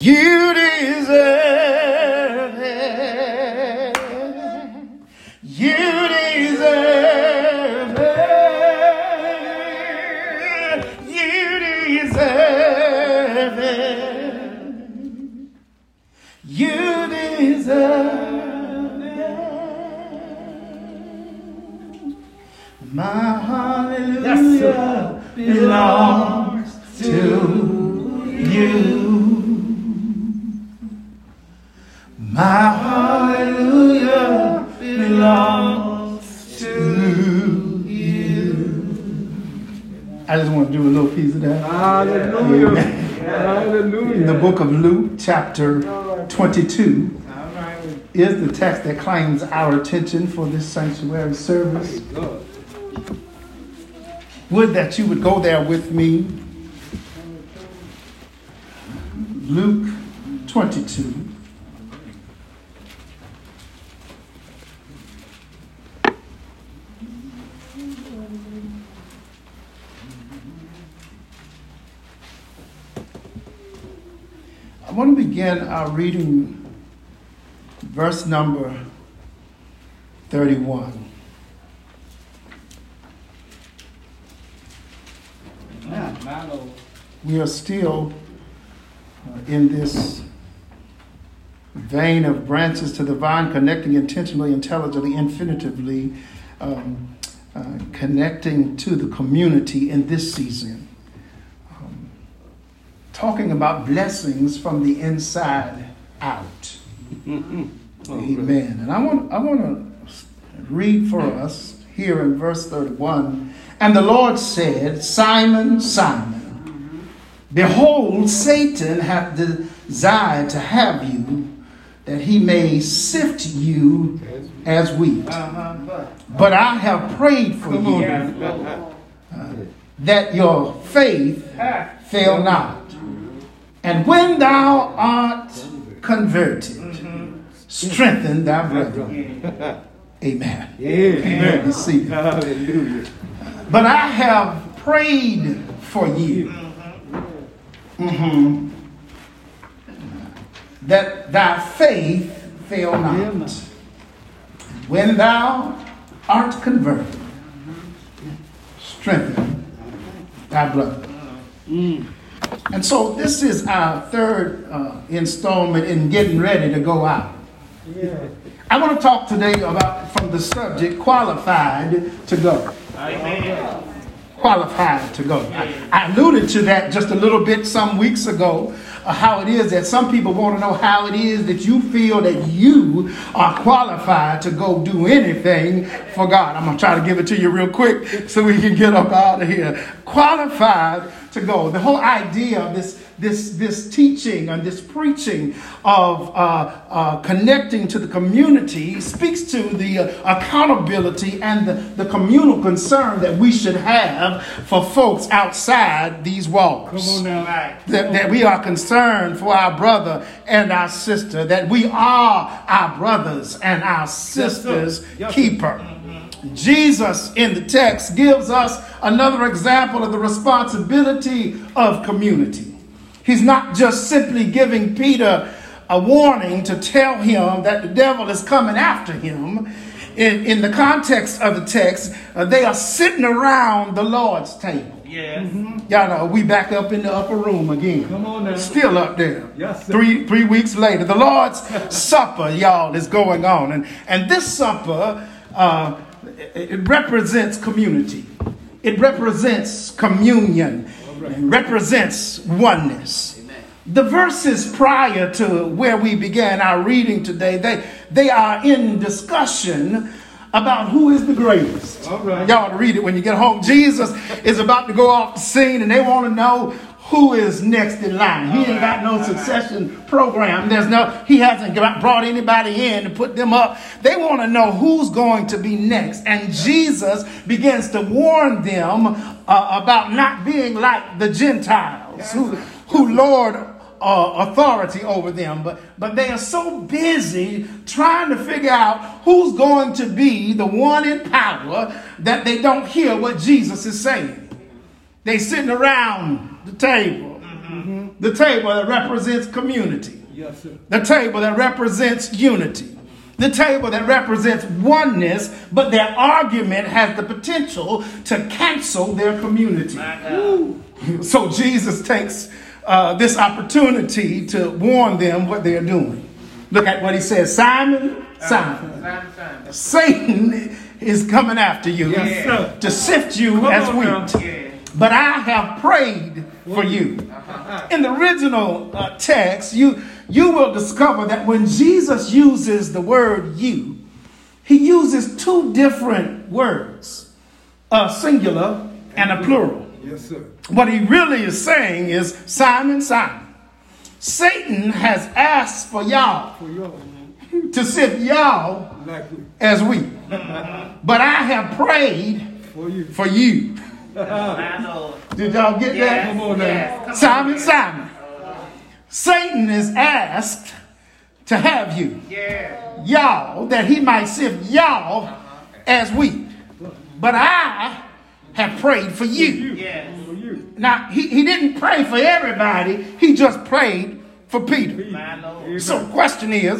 You deserve it. You deserve it. You deserve it. You deserve it. My hallelujah belongs to you. My hallelujah belongs to you. I just want to do a little piece of that. Hallelujah. Hallelujah. In the book of Luke, chapter 22, is the text that claims our attention for this sanctuary service. Would that you would go there with me. Luke 22. I want to begin our reading verse number 31. We are still in this vein of branches to the vine, connecting intentionally, intelligently, infinitively, connecting to the community in this season. Talking about blessings from the inside out. Amen. And I want to read for us here in verse 31. And the Lord said, Simon, Simon, behold, Satan hath desired to have you, that he may sift you as wheat. But I have prayed for you, that your faith fail not. And when thou art converted, strengthen thy brethren. Amen. Amen. Hallelujah. But I have prayed for you, that thy faith fail not. When thou art converted, strengthen thy brother. And so this is our third installment in getting ready to go out. I want to talk today about from the subject qualified to go. Amen. Qualified to go. I alluded to that just a little bit some weeks ago, how it is that some people want to know how it is that you feel that you are qualified to go do anything for God. I'm going to try to give it to you real quick so we can get up out of here. Qualified to go. The whole idea of this teaching and this preaching of connecting to the community speaks to the accountability and the communal concern that we should have for folks outside these walls. Come on now. That we are concerned for our brother and our sister, that we are our brothers and our sisters' keeper. Jesus in the text gives us another example of the responsibility of community. He's not just simply giving Peter a warning to tell him that the devil is coming after him. In the context of the text, they are sitting around the Lord's table. Yes. Y'all know, we back up in the upper room again. Come on now. Still up there. Yes, sir. Three weeks later. The Lord's Supper, y'all, is going on. And this supper, it represents community. It represents communion. It represents oneness. Amen. The verses prior to where we began our reading today, they are in discussion about who is the greatest. All right. Y'all ought to read it when you get home. Jesus is about to go off the scene and they want to know who is next in line. He ain't got no succession program. He hasn't brought anybody in to put them up. They want to know who's going to be next. And Jesus begins to warn them about not being like the Gentiles who lord authority over them. But they are so busy trying to figure out who's going to be the one in power that they don't hear what Jesus is saying. They sitting around the table. The table that represents community. Yes, sir. The table that represents unity. The table that represents oneness, but their argument has the potential to cancel their community. So Jesus takes this opportunity to warn them what they're doing. Look at what he says. Simon, Simon, Satan is coming after you to sift you as wheat. But I have prayed for you. In the original text, you will discover that when Jesus uses the word you, he uses two different words, a singular and a plural. Yes, sir. What he really is saying is, Simon, Simon, Satan has asked for y'all to sift y'all as wheat. But I have prayed for you. Did y'all get that? Come on now. Simon, Simon. Satan is asked to have you. Y'all, that he might sift y'all as wheat. But I have prayed for you. Now, he didn't pray for everybody. He just prayed for Peter. So question is,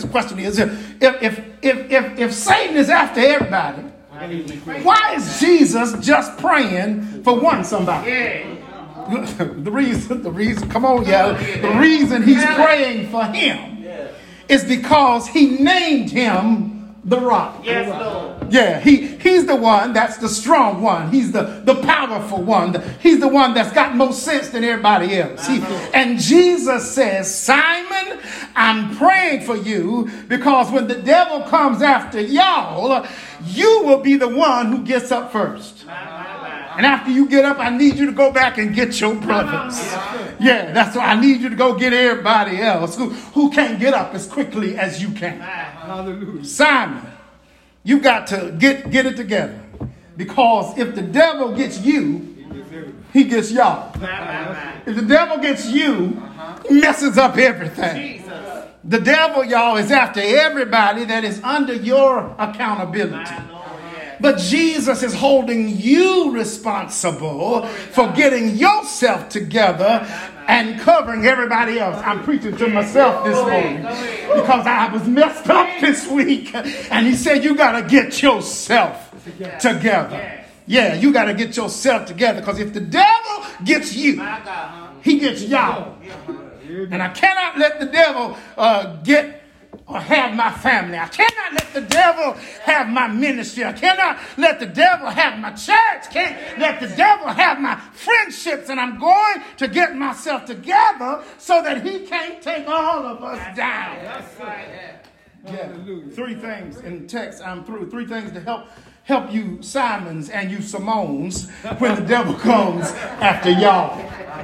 if Satan is after everybody, why is Jesus just praying for one somebody? The reason, come on, y'all. The reason he's praying for him is because he named him the rock. Yes, Lord. Yeah, he's the one that's the strong one. He's the powerful one. He's the one that's got more sense than everybody else. And Jesus says, Simon, I'm praying for you because when the devil comes after y'all, you will be the one who gets up first. And after you get up, I need you to go back and get your brothers. Yeah, that's why I need you to go get everybody else who can't get up as quickly as you can. Hallelujah. Simon, you got to get it together. Because if the devil gets you, he gets y'all. If the devil gets you, he messes up everything. The devil, y'all, is after everybody that is under your accountability. But Jesus is holding you responsible for getting yourself together and covering everybody else. I'm preaching to myself this morning because I was messed up this week. And he said, you got to get yourself together. Yeah, you got to get yourself together because if the devil gets you, he gets y'all. And I cannot let the devil get or have my family. I cannot let the devil have my ministry. I cannot let the devil have my church. Can't let the devil have my friendships. And I'm going to get myself together so that he can't take all of us down. Yeah. Three things in the text. I'm through. Three things to help you Simons and you Simones when the devil comes after y'all.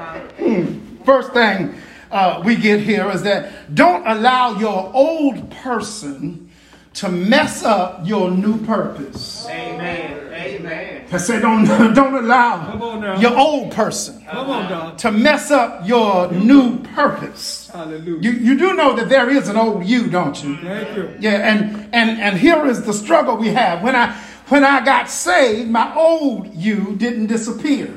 First thing we get here is that don't allow your old person to mess up your new purpose. Amen. Amen. I said don't allow your old person to mess up your new purpose. Hallelujah. You do know that there is an old you, don't you? Thank you. Yeah, and here is the struggle we have. When I got saved, my old you didn't disappear.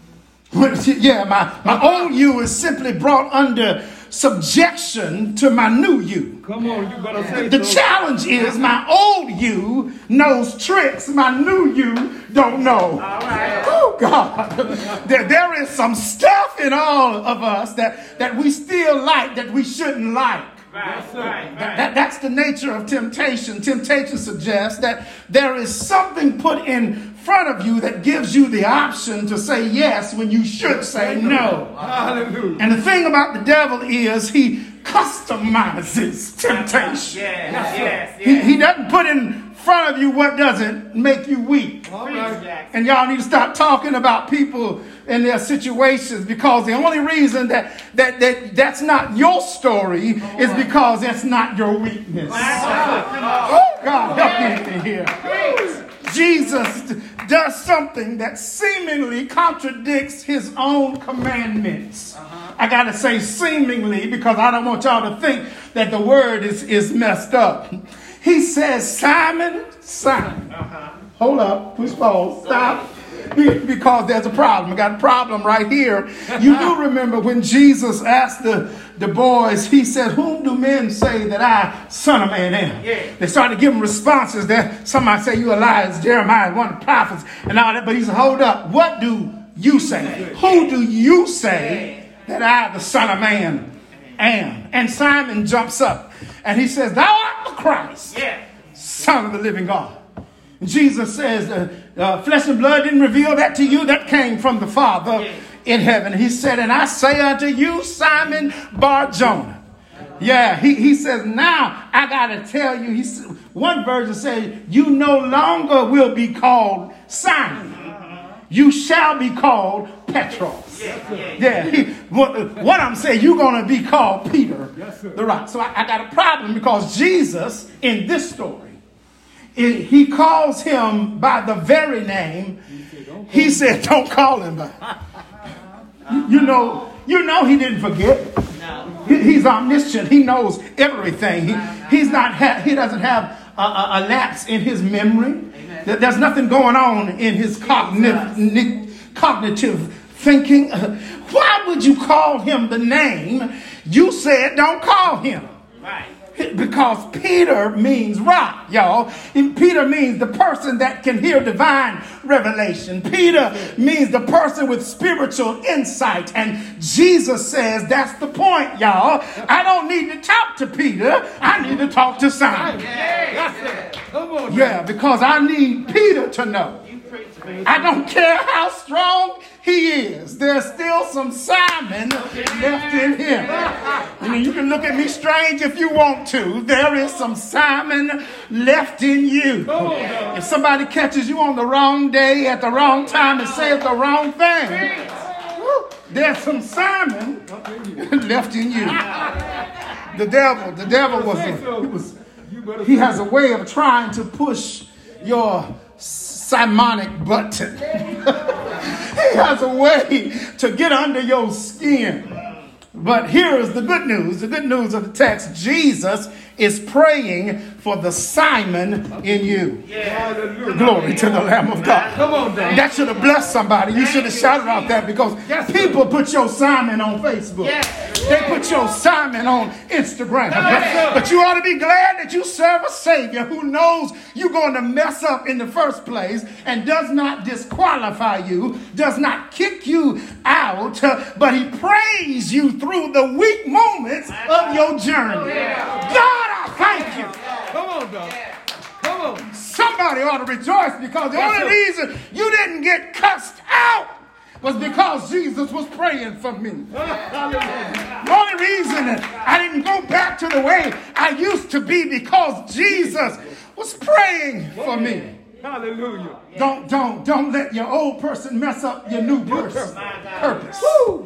Yeah, my old you is simply brought under subjection to my new you. Come on, you better say The challenge is my old you knows tricks my new you don't know. All right. Oh, God. There is some stuff in all of us that we still like that we shouldn't like. Right. That's the nature of temptation. Temptation suggests that there is something put in front of you that gives you the option to say yes when you should say no. Hallelujah. And the thing about the devil is he customizes temptation. Yes. He doesn't put in front of you what doesn't make you weak. All right. And y'all need to stop talking about people and their situations because the only reason that's not your story is because that's not your weakness. Oh, God, help me here. Jesus does something that seemingly contradicts his own commandments. I got to say seemingly because I don't want y'all to think that the word is messed up. He says, Simon, Simon. Hold up. Push pause. Stop. Because there's a problem. I got a problem right here. You do remember when Jesus asked the boys, he said, whom do men say that I, Son of Man, am? Yeah. They started giving responses there. Somebody say you Elias, Jeremiah, one of the prophets, and all that. But he said, hold up. What do you say? Who do you say that I, the Son of Man, am? And Simon jumps up and he says, thou art the Christ, Son of the living God. And Jesus says, flesh and blood didn't reveal that to you. That came from the Father in heaven. He said, and I say unto you, Simon Bar-Jonah. Yeah, he says, now I got to tell you, one version says, you no longer will be called Simon. You shall be called Petros. What I'm saying, you're going to be called Peter, the rock. So I got a problem because Jesus, in this story, he calls him by the very name. He said, don't call him by. You know he didn't forget. He's omniscient. He knows everything. He doesn't have a lapse in his memory. There's nothing going on in his cognitive thinking. Why would you call him the name you said don't call him? Right. Because Peter means rock, y'all. And Peter means the person that can hear divine revelation. Peter means the person with spiritual insight. And Jesus says that's the point, y'all. I don't need to talk to Peter. I need to talk to Simon. Yeah, because I need Peter to know. I don't care how strong he is. There's still some Simon left in him. You can look at me strange if you want to. There is some Simon left in you. If somebody catches you on the wrong day at the wrong time and says the wrong thing, there's some Simon left in you. The devil he has a way of trying to push your Simonic button. He has a way to get under your skin. But here is the good news. The good news of the text. Jesus is praying for the Simon in you. Glory to the Lamb of God. Come on, Dan. That should have blessed somebody. You should have shouted out that because people put your Simon on Facebook. They put your Simon on Instagram. But you ought to be glad that you serve a Savior who knows you're going to mess up in the first place and does not disqualify you, does not kick you out, but he prays you through the weak moments of your journey. God, I thank you. Come on, dog. Come on. Somebody ought to rejoice because the only reason you didn't get cussed out was because Jesus was praying for me. The only reason that I didn't go back to the way I used to be because Jesus was praying for me. Hallelujah. Don't let your old person mess up your new person. Purpose.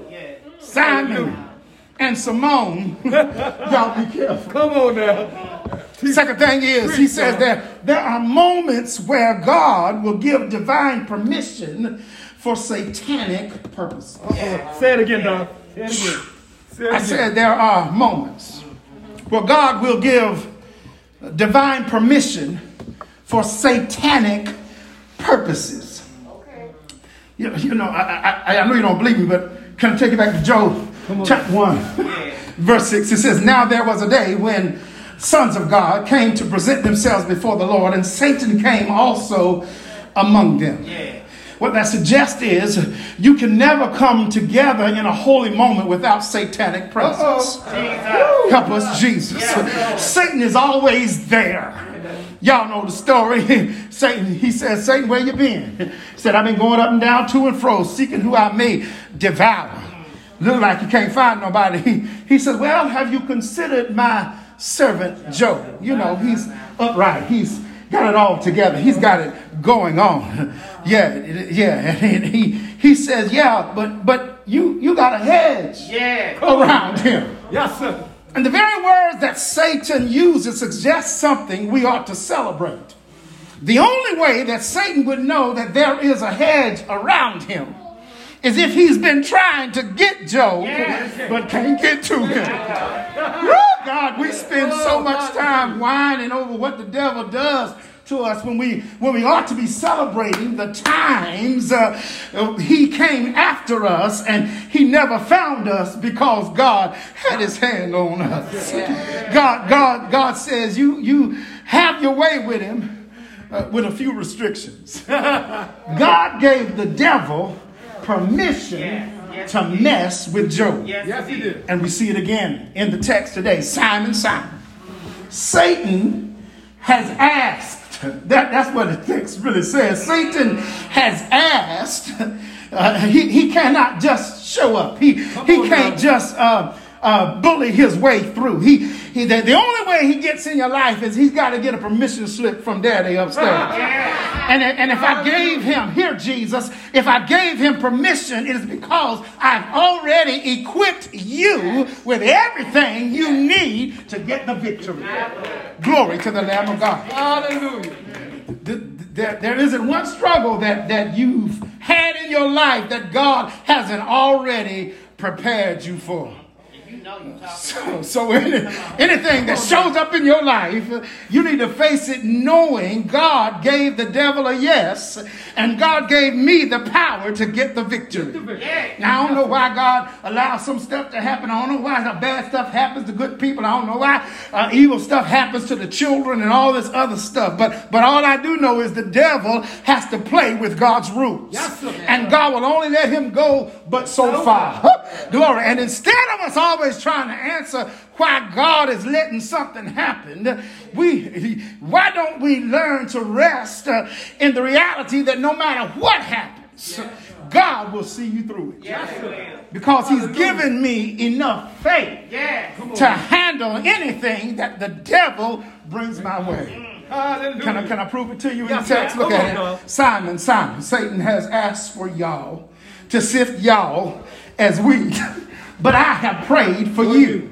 Simon and Simone, y'all be careful. Come on now. Second thing is, he says there are moments where God will give divine permission for satanic purposes. Say it again, Doc. Say it again. I said there are moments where God will give divine permission for satanic purposes. You know, I know you don't believe me, but can I take you back to Job chapter 1, verse 6? It says, now there was a day when sons of God came to present themselves before the Lord, and Satan came also among them. What that suggests is you can never come together in a holy moment without satanic presence. Help us, Jesus. Satan is always there. Y'all know the story. Satan, he says, Satan, where you been? He said, I've been going up and down, to and fro, seeking who I may devour. Look like you can't find nobody. He said, well, have you considered my servant Job? You know, he's upright. He's got it all together. He's got it going on. And he says, but you got a hedge around him. Yes, sir. And the very words that Satan uses suggest something we ought to celebrate. The only way that Satan would know that there is a hedge around him is if he's been trying to get Job, but can't get to him. God, we spend so much time whining over what the devil does to us when we ought to be celebrating the times he came after us and he never found us because God had his hand on us. God says you have your way with him with a few restrictions. God gave the devil permission to mess with Job. Yes, he did. And we see it again in the text today. Simon, Satan has asked. That's what the text really says. Satan has asked. He cannot just show up. He can't just bully his way through. The only way he gets in your life is he's got to get a permission slip from Daddy upstairs. And if I gave him, here Jesus, if I gave him permission, it is because I've already equipped you with everything you need to get the victory. Glory to the Lamb of God. Hallelujah. There isn't one struggle that you've had in your life that God hasn't already prepared you for. So anything that shows up in your life, you need to face it knowing God gave the devil a yes, and God gave me the power to get the victory. Now, I don't know why God allows some stuff to happen. I don't know why the bad stuff happens to good people. I don't know why evil stuff happens to the children and all this other stuff. But all I do know is the devil has to play with God's rules. And God will only let him go but so far. Glory. And instead of us always trying to answer why God is letting something happen, why don't we learn to rest in the reality that no matter what happens, God will see you through it. Because he's given me enough faith to handle anything that the devil brings my way. Can I prove it to you in the text? Look at it. Simon, Satan has asked for y'all to sift y'all as wheat. But I have prayed for you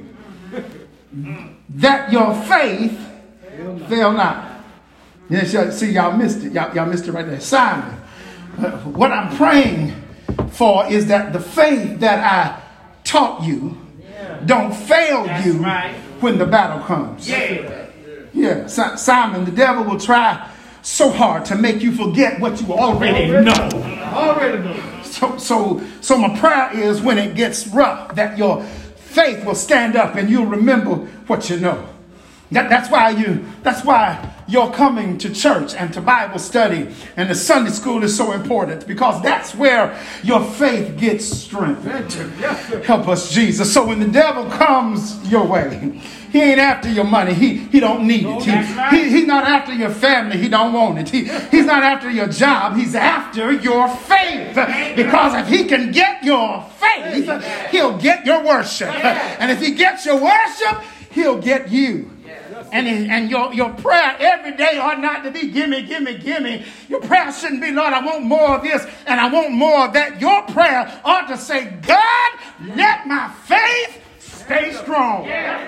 that your faith fail not. Yes, see, y'all missed it. Y'all missed it right there. Simon, what I'm praying for is that the faith that I taught you don't fail you when the battle comes. Yeah, Simon, the devil will try so hard to make you forget what you already know. So my prayer is when it gets rough that your faith will stand up and you'll remember what you know. That's why you're coming to church and to Bible study and the Sunday school is so important, because that's where your faith gets strengthened. Help us, Jesus. So when the devil comes your way, he ain't after your money. He don't need it. He's not after your family. He don't want it. He's not after your job. He's after your faith. Because if he can get your faith, he'll get your worship. And if he gets your worship, he'll get you. And your prayer every day ought not to be gimme, gimme, gimme. Your prayer shouldn't be, Lord, I want more of this and I want more of that. Your prayer ought to say, God, let my faith stay strong.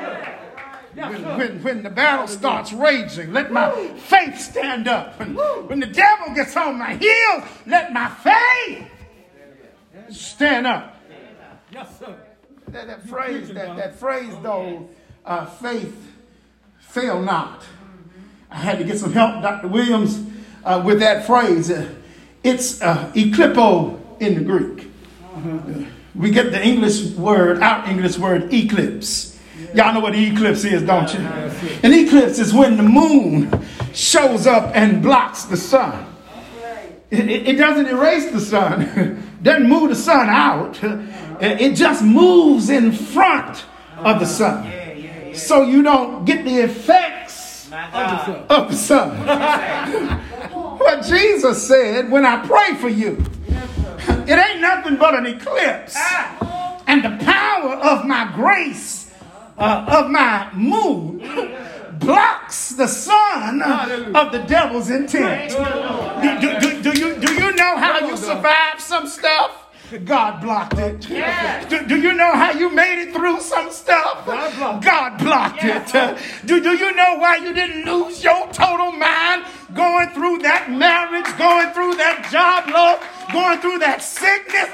When the battle starts raging, let my faith stand up. And when the devil gets on my heels, let my faith stand up. Yes, sir. That phrase though, faith fail not. I had to get some help, Dr. Williams, with that phrase. It's eklipo in the Greek. We get the our English word eclipse. Y'all know what the eclipse is, don't you? An eclipse is when the moon shows up and blocks the sun. It doesn't erase the sun, doesn't move the sun out. It just moves in front of the sun. So you don't get the effects of the sun. What Jesus said, when I pray for you, it ain't nothing but an eclipse. And the power of my grace, of my mood, blocks the sun of the devil's intent. Do you know how you survived some stuff? God blocked it. Do you know how you made it through some stuff? God blocked it. Do you know why you didn't lose your total mind going through that marriage, going through that job loss, going through that sickness?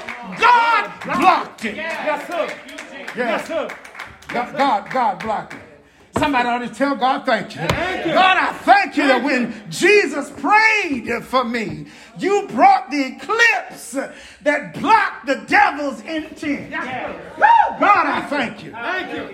God blocked it. Yes, sir. Yes, sir. God blocked it. Somebody ought to tell God, thank you. God, I thank you that when Jesus prayed for me, you brought the eclipse that blocked the devil's intent. God, I thank you.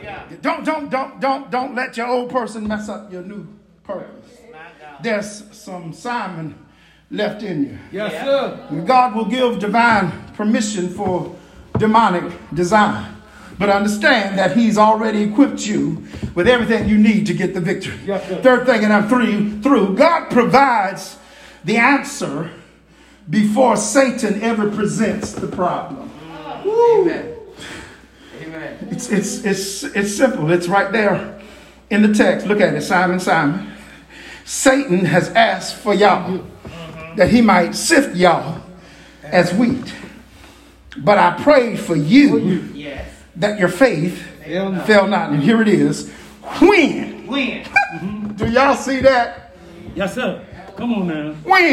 Don't let your old person mess up your new purpose. There's some Simon left in you. Yes, sir. God will give divine permission for demonic design. But understand that he's already equipped you with everything you need to get the victory. Yes, sir. Third thing, and I'm through. God provides the answer before Satan ever presents the problem. Amen. Amen. It's simple. It's right there in the text. Look at it. Simon. Satan has asked for y'all that he might sift y'all as wheat. But I prayed for you Yes. that your faith fell not. And here it is. When? Do y'all see that? Yes, sir. Come on now.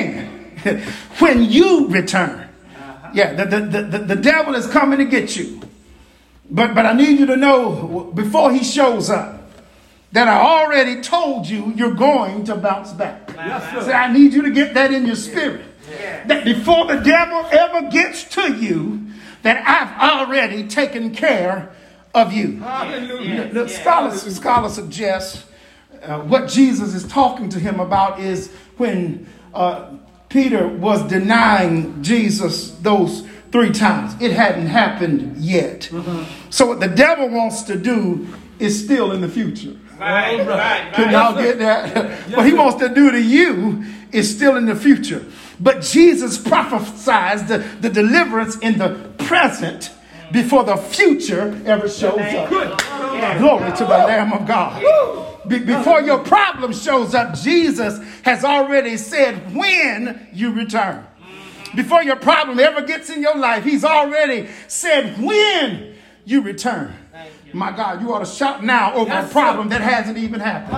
When you return. Yeah, the devil is coming to get you. But I need you to know before he shows up that I already told you you're going to bounce back. Yes, sir. So I need you to get that in your spirit. That before the devil ever gets to you, that I've already taken care of you. Hallelujah. The scholar suggests what Jesus is talking to him about is when Peter was denying Jesus those 3 times. It hadn't happened yet. So what the devil wants to do is still in the future. Right. Can y'all get that? What he wants to do to you is still in the future. But Jesus prophesies the deliverance in the present before the future ever shows up. Glory to the Lamb of God. Before your problem shows up, Jesus has already said when you return. Before your problem ever gets in your life, he's already said when you return. My God, you ought to shout now over a problem that hasn't even happened.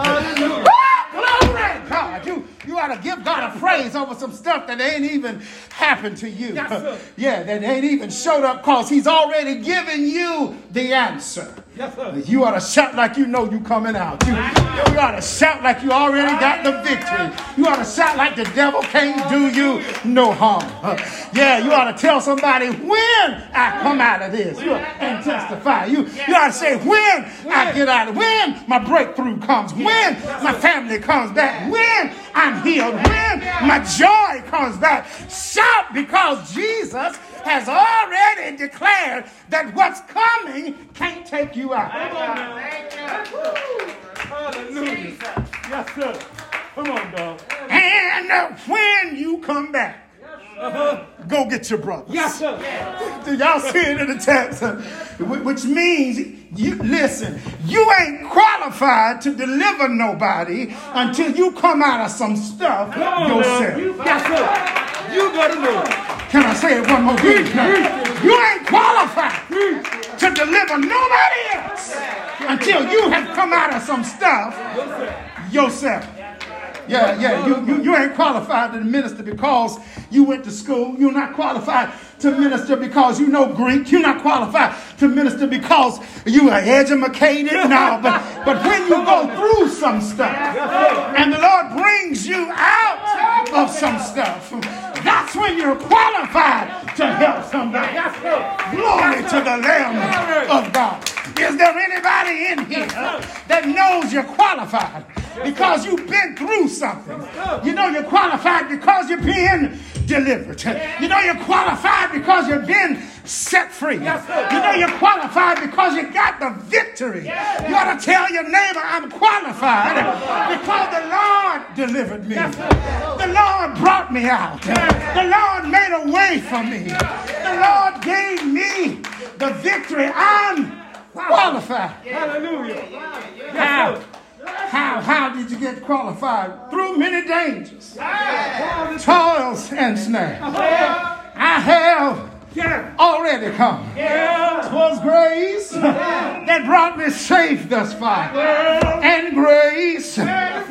Glory, God. You ought to give God a praise over some stuff that ain't even happened to you. Yeah, that ain't even showed up because he's already given you the answer. Yes, sir. You ought to shout like you know you coming out. You ought to shout like you already got the victory. You ought to shout like the devil can't do you no harm. Yeah, you ought to tell somebody when I come out of this and testify. You ought to say when I get out of when my breakthrough comes, when my family comes back, when I'm healed, when my joy comes back. Shout because Jesus has already declared that what's coming can't take you out. Hallelujah. Yes, sir. Come on, dog. And when you come back, go get your brothers. Yes, sir. Do y'all see it in the text? Which means, you ain't qualified to deliver nobody until you come out of some stuff yourself. Yes, sir. You got to know it. Can I say it one more time? You ain't qualified to deliver nobody else until you have come out of some stuff yourself. Yeah. You ain't qualified to minister because you went to school. You're not qualified to minister because you know Greek. You're not qualified to minister because you are educated. No, but when you go through some stuff and the Lord brings you out of some stuff, that's when you're qualified to help somebody. Glory to the Lamb of God. Is there anybody in here that knows you're qualified because you've been through something? You know you're qualified because you've been delivered. You know you're qualified because you've been set free. You know you're qualified because you got the victory. You ought to tell your neighbor, I'm qualified because the Lord delivered me. The Lord brought me out. The Lord made a way for me. The Lord gave me the victory. I'm qualified. Hallelujah. How did you get qualified? Through many dangers, toils, and snares. I have already come. 'Twas grace that brought me safe thus far, and grace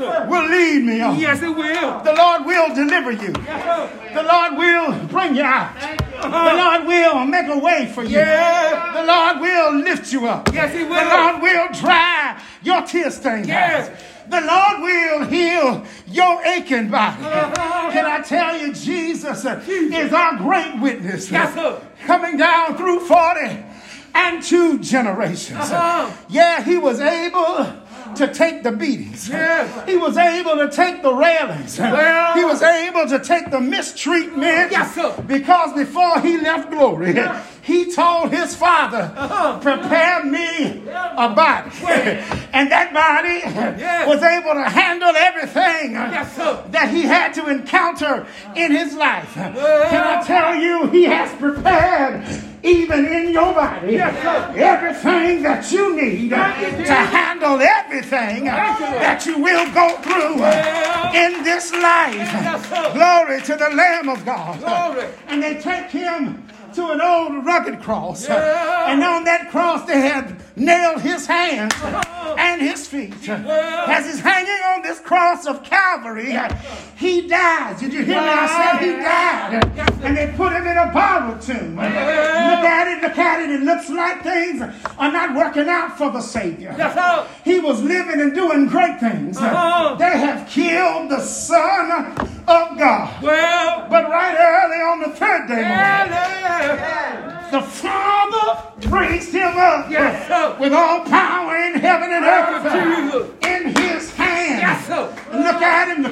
will lead me on. Yes, it will. The Lord will deliver you. The Lord will bring you out. The Lord will make a way for you. The Lord will lift you up. Yes, he will. The Lord will dry your tear-stained eyes. The Lord will heal your aching body. Can I tell you, Jesus is our great witness. Yes, sir. Coming down through 40 and 2 generations. Yeah, he was able to take the beatings. Yes. He was able to take the railings. Well. He was able to take the mistreatment. Yes, sir. Because before he left glory, he told his Father, prepare me a body. And that body was able to handle everything that he had to encounter in his life. Can I tell you, he has prepared even in your body everything that you need to handle everything that you will go through in this life. Glory to the Lamb of God. And they take him to an old rugged cross. And on that cross they had nailed his hands and his feet. As he's hanging on this cross of Calvary, he dies. Did you hear me? I said he died. And they put him in a borrowed tomb. Look at it. It looks like things are not working out for the Savior. He was living and doing great things. They have killed the Son of God. But right early on the third day, the Father raised him up with all power in heaven and earth in his hand. Look at him.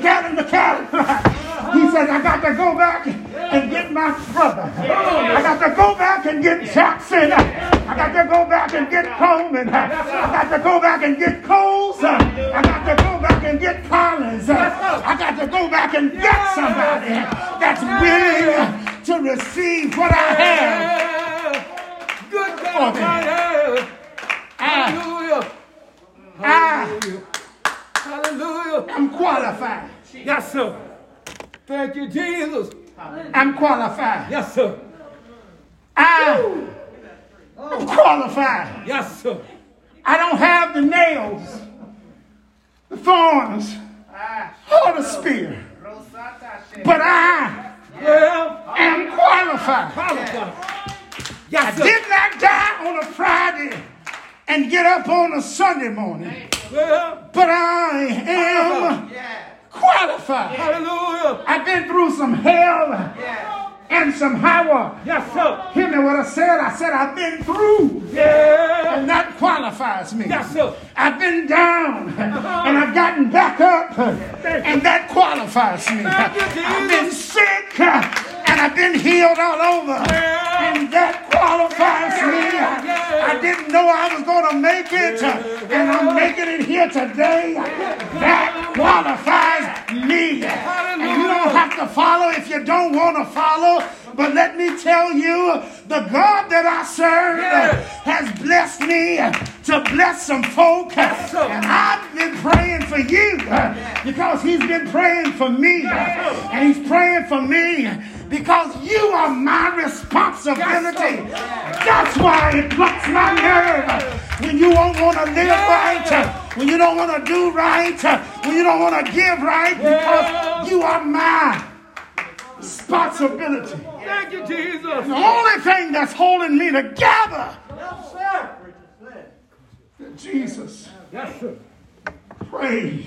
He said, I got to go back and get my brother. I got to go back and get Jackson. I got to go back and get Coleman. I got to go back and get Coles. I got to go back and get Collins. I got to go back and get somebody that's willing to receive what I have. Good God. Hallelujah. Hallelujah. I'm qualified. Yes, sir. Thank you, Jesus. I'm qualified. Yes, sir. I'm qualified. Yes, sir. I don't have the nails, the thorns, or the spear, but I am qualified. Yes, sir. I did not die on a Friday and get up on a Sunday morning, but I am qualified. Hallelujah. I've been through some hell and some high water. Yes, sir. Hear me what I said? I said I've been through. And that qualifies me. Yes, sir. I've been down and I've gotten back up, and that qualifies me. I've been sick and I've been healed all over, and that qualifies me. I didn't know I was going to make it, and I'm making it here today. That qualifies me. And you don't have to follow if you don't want to follow. But let me tell you, the God that I serve has blessed me to bless some folk. And I've been praying for you because he's been praying for me. And he's praying for me because you are my responsibility. That's why it plucks my nerve when you don't want to live right, when you don't want to do right, when you don't want to give right, because you are my responsibility. Thank you, Jesus. The only thing that's holding me together is Jesus. Yes, sir. Prayed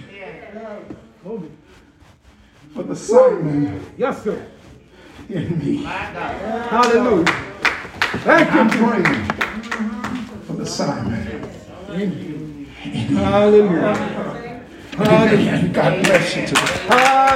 for the Simon Yes, sir. in me. Hallelujah. Thank you. I'm praying for the Simon in me. Hallelujah. Hallelujah. God bless you today.